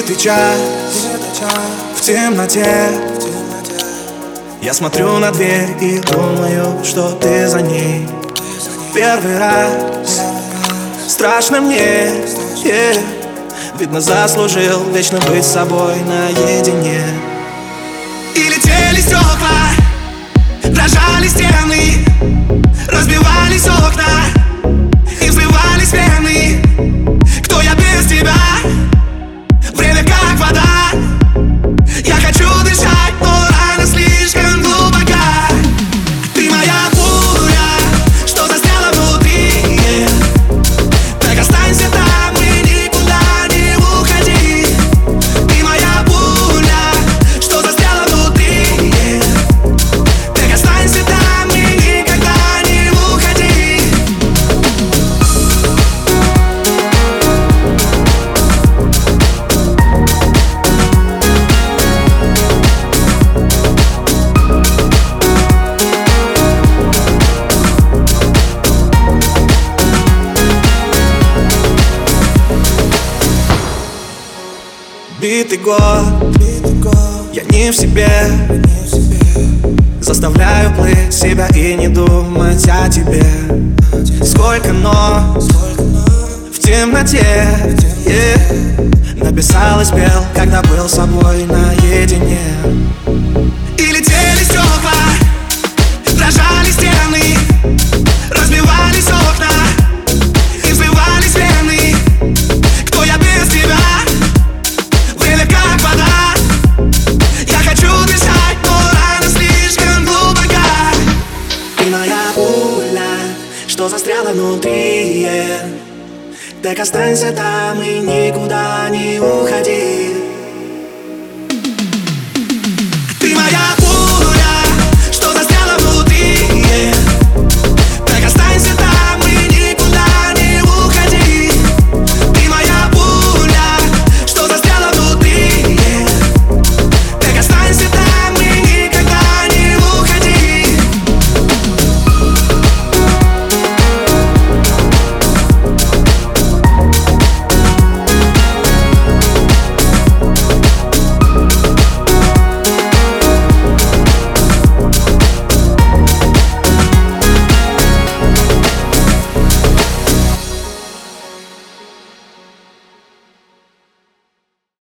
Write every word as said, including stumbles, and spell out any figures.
Битый час в темноте, я смотрю на дверь и думаю, что ты за ней. Первый раз страшно мне, yeah. Видно, заслужил вечно быть с собой наедине. И летели стекла, дрожали стены, разбивались окна и взрывались вены. Кто я без тебя? Время как вода. Я хочу дышать, но рана слишком глубока. Ты моя пуля, что застряла внутри, yeah. Так останься там и никуда не уходи. Ты моя пуля, что застряла внутри, yeah. Так останься там и никогда не уходи. Битый год, я не в себе, заставляю плыть себя и не думать о тебе. Сколько нот в темноте, yeah. Написал и спел, когда был с собой наедине. И летели стекла, дрожали стены, разбивались окна и взрывались вены. Кто я без тебя? Время как вода. Я хочу дышать, но рана слишком глубока. Ты моя пуля, что застряла внутри, yeah. Так останься там и никуда не уходи.